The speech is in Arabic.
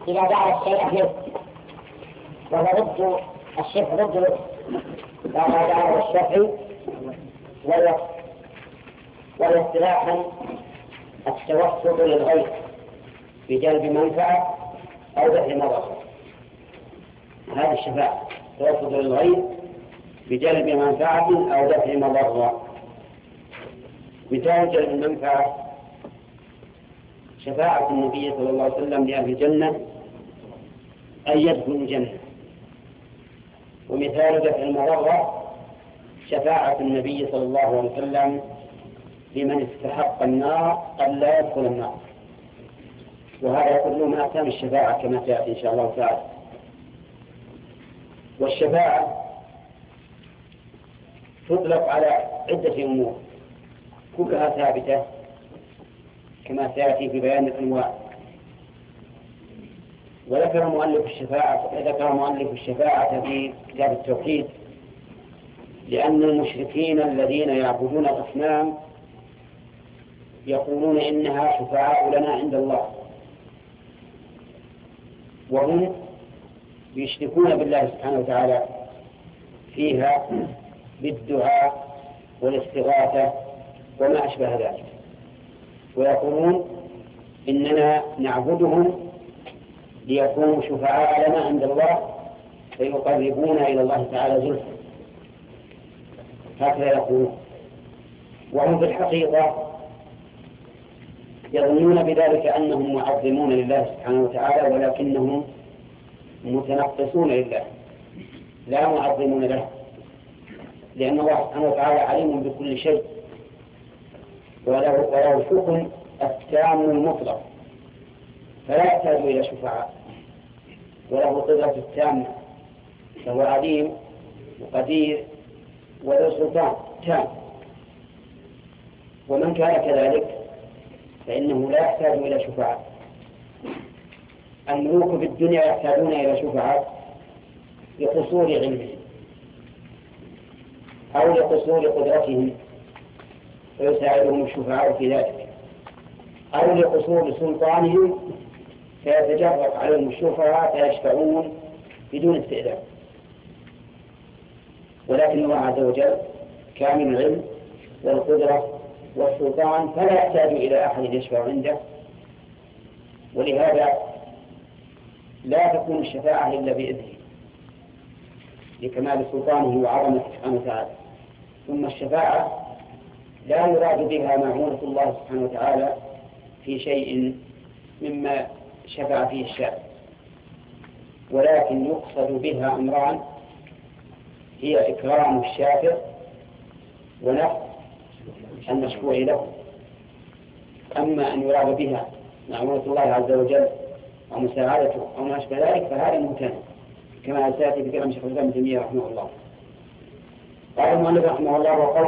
إذا جعل الشيء مثل، وهو ضد الشفع ضد الوقت، فما جعل الشفع والوقت. والاصطلاحا التوسط للغير بجلب منفعة أو دفع مضرة، هذه الشفاعة توسط للغير بجلب منفعة أو دفع مضرة. مثال جلب المنفعة شفاعة النبي صلى الله عليه وسلم لأهل الجنة أن يدخلوا الجنة. ومثال دفع المضرة شفاعة النبي صلى الله عليه وسلم لمن استحق النار أن لا يدخل النار. وهذا كله من أقسام الشفاعة كما سيأتي إن شاء الله تعالى. والشفاعة تطلق على عدة أمور كلها ثابتة كما سيأتي في بيان الأنواع. وذكر مؤلف الشفاعة في كتاب التوحيد لأن المشركين الذين يعبدون الأصنام يقولون إنها شفاعة لنا عند الله، وهم يشركون بالله سبحانه وتعالى فيها بالدعاء والاستغاثة وما أشبه ذلك، ويقولون إننا نعبدهم ليكونوا شفعاء لنا عند الله فيقربونا إلى الله تعالى زلفى، هكذا يقولون. وهم في الحقيقة يظنون بذلك أنهم معظمون لله سبحانه وتعالى، ولكنهم متنقصون لله لا معظمون له، لأن الله سبحانه وتعالى عليم بكل شيء وله الحكم التام المطلق، فلا يحتاج إلى شفعاء، وله القدرة التامة، فهو عليم وقدير وله سلطان تام. ومن كان كذلك فإنه لا يحتاج إلى شفعاء. الملوك في الدنيا يحتاجون إلى شفعاء لقصور علمهم أو لقصور قدرتهم فيساعدهم الشفعاء في ذلك، أو لقصور سلطانهم فيتجرأ عليهم الشفعاء فيشفعون بدون استئذان. ولكن الله عز وجل كامل العلم والقدرة والسلطان فلا يحتاج إلى أحد يشفع عنده، ولهذا لا تكون الشفاعة إلا بإذنه لكمال سلطانه وعظمته سبحانه وتعالى. ثم الشفاعة لا يراد بها معونة الله سبحانه وتعالى في شيء مما شفع فيه الشافع، ولكن يقصد بها أمران: هي إكرام الشافع ونفع المشفوع له. أما أن يراد بها معونة الله عز وجل ومساعدته أو ما أشبه ذلك فهذا ممتنع كما سيأتي بكلام شيخ الإسلام ابن تيمية رحمه الله. قال المؤلف رحمه الله: